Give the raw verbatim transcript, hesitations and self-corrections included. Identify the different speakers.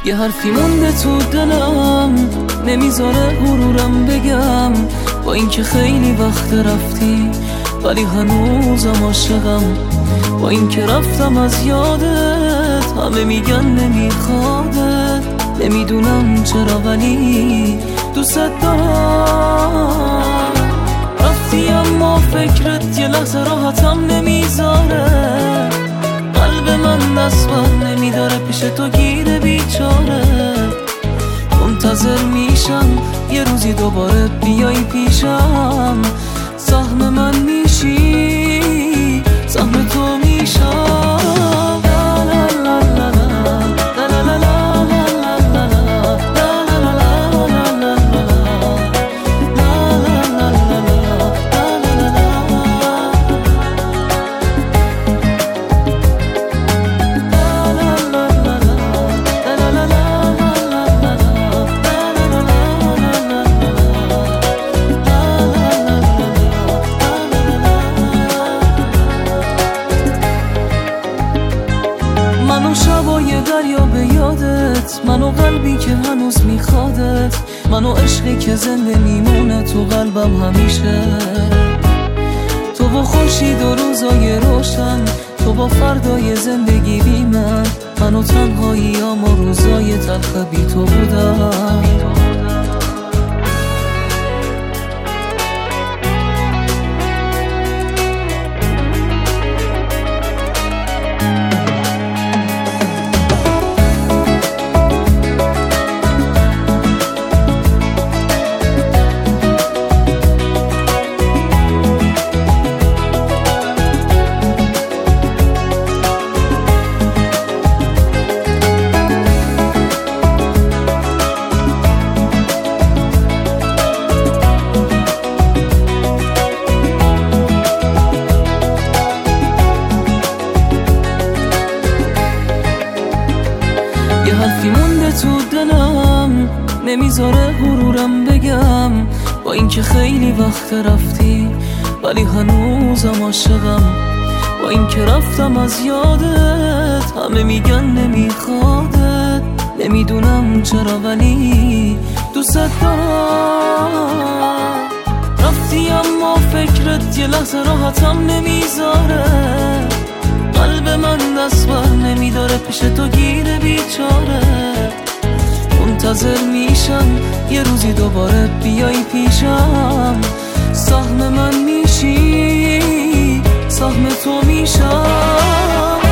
Speaker 1: یه حرفی مونده تو دلم نمیذاره غرورم بگم، با اینکه خیلی وقت رفتی ولی هنوزم عاشقم. با اینکه رفتم از یادت همه میگن نمیخوادت، نمیدونم چرا ولی دوست دارم. رفتی اما فکرت یه لحظه راحتم نمیذاره، قلب من دست بر نمیداره پیش تو گیره بیچاره. منتظر میشم یه روزی دوباره بیای پیشم، سهم من میشی سهم تو میشم. منو شبای دریا به یادت، منو قلبی که هنوز میخوادت، منو عشقی که زنده میمونه تو قلبم همیشه. تو با خورشید و روزای روشن، تو با فردای زندگی بی من، منو تنهاییام و روزای تلخ بی تو بودم. یه حرفی مونده تو دلم نمیذاره غرورم بگم، با اینکه خیلی وقت رفتی ولی هنوزم عاشقم. با اینکه رفتم از یادت همه میگن نمیخوادت، نمیدونم چرا ولی دوست دارم. رفتی اما فکرت یه لحظه راحتم نمیذاره، قلب من دست بر نمیداره پیش تو گیره بیچاره. منتظر میشم یه روزی دوباره بیای پیشم، سهم من میشی سهم تو میشم.